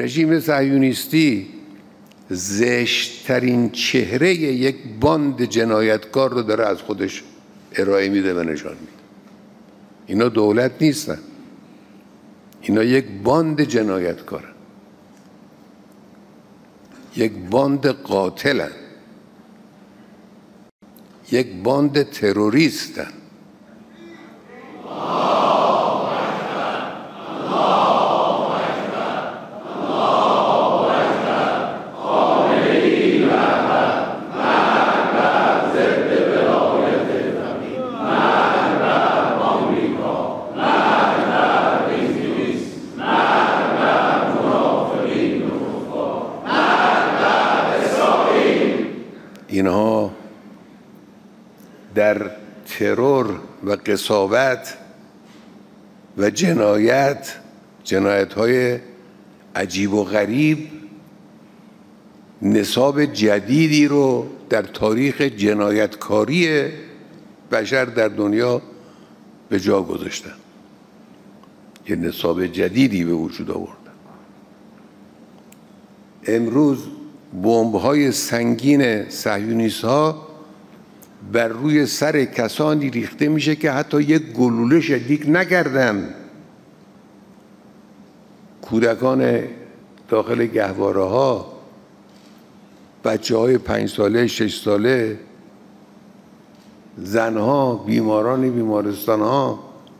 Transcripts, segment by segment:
رژیم صهیونیستی زشت‌ترین چهره یک باند جنایتکار رو داره از خودش ارائه میده و نشان میده. اینا دولت نیستن، اینا یک باند جنایتکارن، یک باند قاتلن، یک باند تروریستن. اینها در ترور و قساوت و جنایت‌های عجیب و غریب نصاب جدیدی رو در تاریخ جنایتکاری بشر در دنیا به جا گذاشتن. یه نصاب جدیدی به وجود آوردن. امروز بمب‌های سنگین صهیونیست‌ها بر روی سر کسانی ریخته میشه که حتی یک گلوله شلیک نکردن. کودکان داخل گهواره‌ها، بچه‌های 5 ساله، 6 ساله، زنها، بیماران بیمارستان‌ها،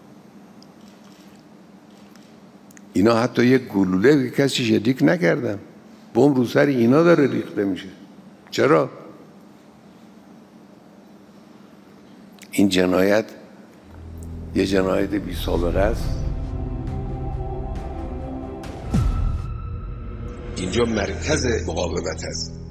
اینا حتی یک گلوله به کسی شلیک نکردن. بمب رو سر اینا داره ریخته میشه. چرا؟ این جنایت یه جنایت بی سابقه است. اینجا مرکز مقاومت است.